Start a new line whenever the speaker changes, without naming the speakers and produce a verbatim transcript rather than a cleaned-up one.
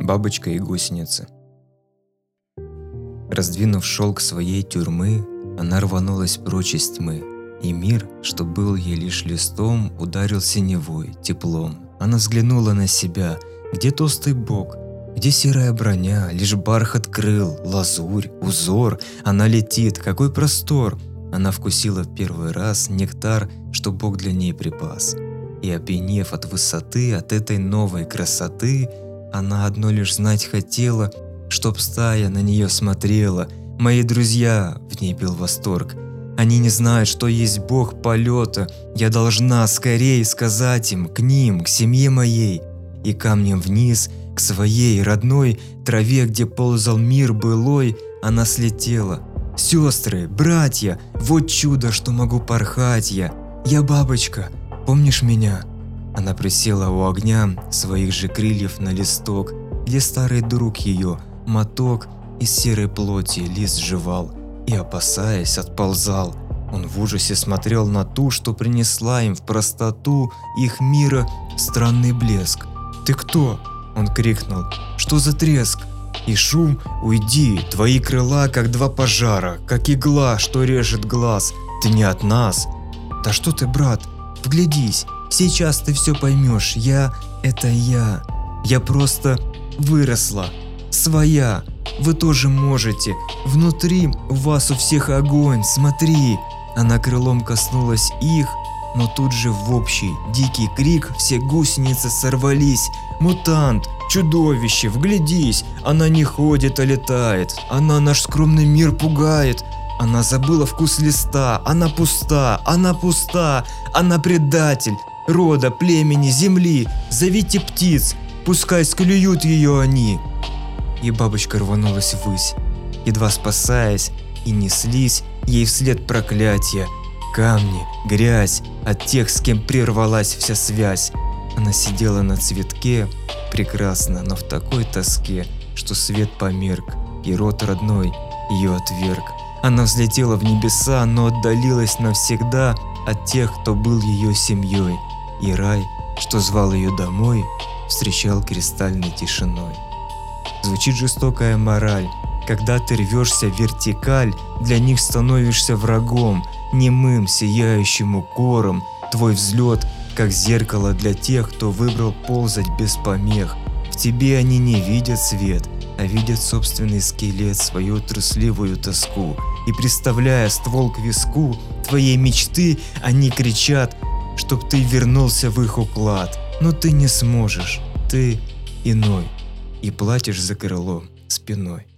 Бабочка и гусеница. Раздвинув шелк своей тюрьмы, она рванулась прочь из тьмы, и мир, что был ей лишь листом, ударил синевой, теплом. Она взглянула на себя, где толстый бок, где серая броня, лишь бархат крыл, лазурь, узор. Она летит, какой простор! Она вкусила в первый раз нектар, что Бог для ней припас. И опьянев от высоты, от этой новой красоты, она одно лишь знать хотела, чтоб стая на нее смотрела. Мои друзья, в ней бил восторг, они не знают, что есть Бог полета. Я должна скорей сказать им, к ним, к семье моей. И камнем вниз, к своей родной траве, где ползал мир былой, она слетела. Сестры, братья, вот чудо, что могу порхать я. Я бабочка, помнишь меня? Она присела у огня своих же крыльев на листок, где старый друг ее, моток из серой плоти, лист жевал и, опасаясь, отползал. Он в ужасе смотрел на ту, что принесла им в простоту их мира странный блеск. «Ты кто?» – он крикнул. «Что за треск?» И шум, уйди, твои крыла, как два пожара, как игла, что режет глаз. Ты не от нас. Да что ты, брат, вглядись, сейчас ты все поймешь. Я – это я. Я просто выросла, своя. Вы тоже можете. Внутри у вас у всех огонь, смотри. Она крылом коснулась их, но тут же в общий дикий крик все гусеницы сорвались. Мутант, чудовище, вглядись, она не ходит, а летает. Она наш скромный мир пугает. Она забыла вкус листа, она пуста, она пуста. Она предатель рода, племени, земли. Зовите птиц, пускай склюют ее они. И бабочка рванулась ввысь, едва спасаясь, и неслись ей вслед проклятия. Камни, грязь от тех, с кем прервалась вся связь. Она сидела на цветке, прекрасно, но в такой тоске, что свет померк, и род родной ее отверг. Она взлетела в небеса, но отдалилась навсегда от тех, кто был ее семьей. И рай, что звал ее домой, встречал кристальной тишиной. Звучит жестокая мораль. Когда ты рвешься в вертикаль, для них становишься врагом, немым, сияющим укором. Твой взлет, как зеркало для тех, кто выбрал ползать без помех. В тебе они не видят свет, а видят собственный скелет, свою трусливую тоску. И представляя ствол к виску твоей мечты, они кричат, чтоб ты вернулся в их уклад. Но ты не сможешь, ты иной, и платишь за крыло спиной.